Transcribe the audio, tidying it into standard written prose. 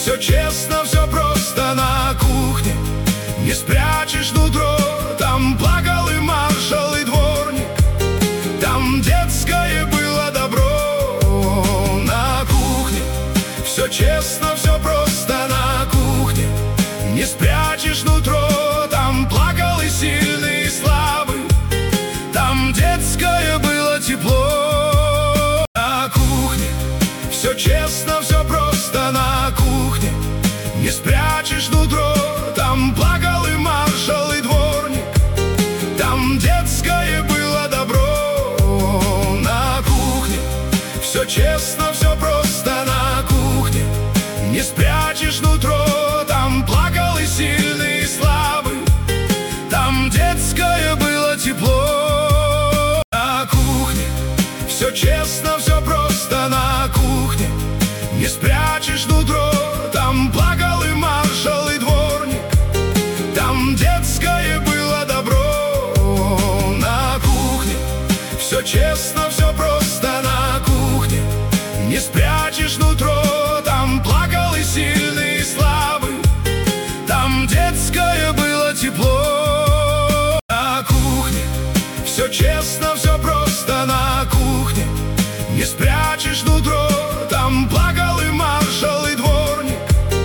Все честно, все просто на кухне, не спрячешь нутро. Там плакал и маршал, и дворник, там детское было добро. На кухне все честно, все просто на кухне, не спрячешь нутро. Там плакал и сильный, и слабый, там детское было тепло. На кухне все честно, все просто на кухне, не спрячешь нутро. Там плакал и маршал, и дворник, там детское было добро. На кухне все честно, все просто на кухне, не спрячешь нутро. Там плакал и сильный, и слабый, там детское было тепло. На кухне все честно, все просто на кухне, не спрячешь нутро. Там плакал и маршал, и дворник, там детское было добро. На кухне все честно, все просто на кухне, не спрячешь нутро. Там плакал и сильный, и слабый, там детское было тепло. На кухне все честно,